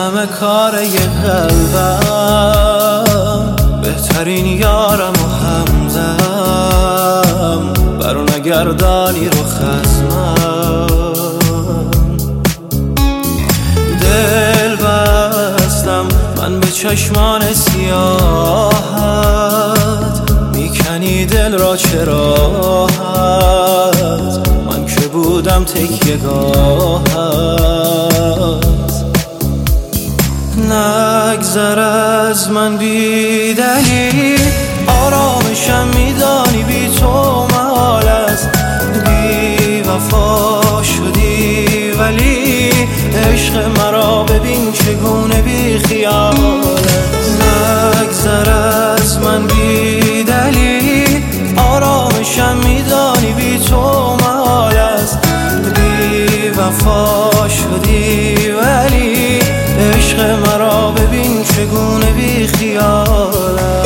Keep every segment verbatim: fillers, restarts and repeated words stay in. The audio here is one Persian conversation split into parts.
همه کار یه قلبم، بهترین یارم و همدم، برو نگردانی رو خزمم. دل بستم من به چشمان سیاهت، میکنی دل را چه راحت، من که بودم تکیه گاهت. نگذر از من بی دلیل، آرامشم میدانی بی تو محال است. بی وفا شدی ولی عشق مرا ببین چگونه بی خیاله. نگذر از من بی دلیل، آرامشم میدانی بی تو محال است. بی وفا شدی ولی عشق مرا ببین چگونه بی خیاله.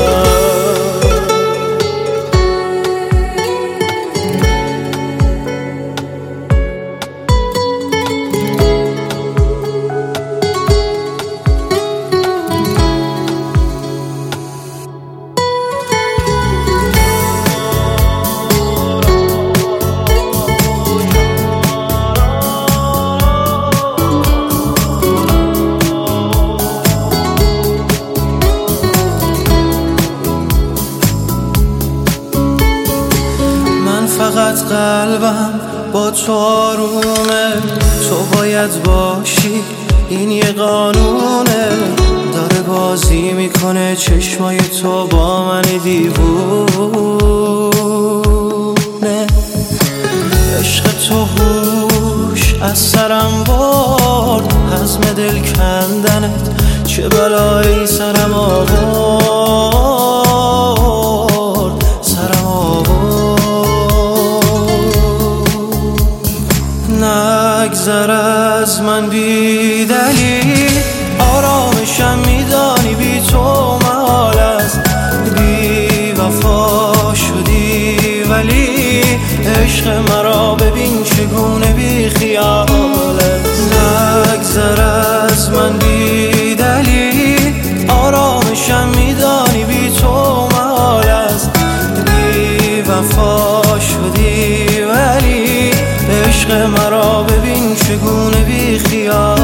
فقط قلبم با تو آرومه، تو باید باشی این یه قانونه. داره بازی میکنه چشمای تو با من دیوونه. عشق تو هوش از سرم برد، حزم دل کندنت چه بلایی سرم آورد، سرم آورد. نگذر از من بی دلیل، آرامشم میدانی بی تو محال است. بی وفا شدی ولی عشق مرا ببین چگونه بی خیاله. نگذر از من بی دلیل، آرامشم میدانی بی تو محال است. بی وفا شدی ولی عشق مرا ببین چگونه بی خیال.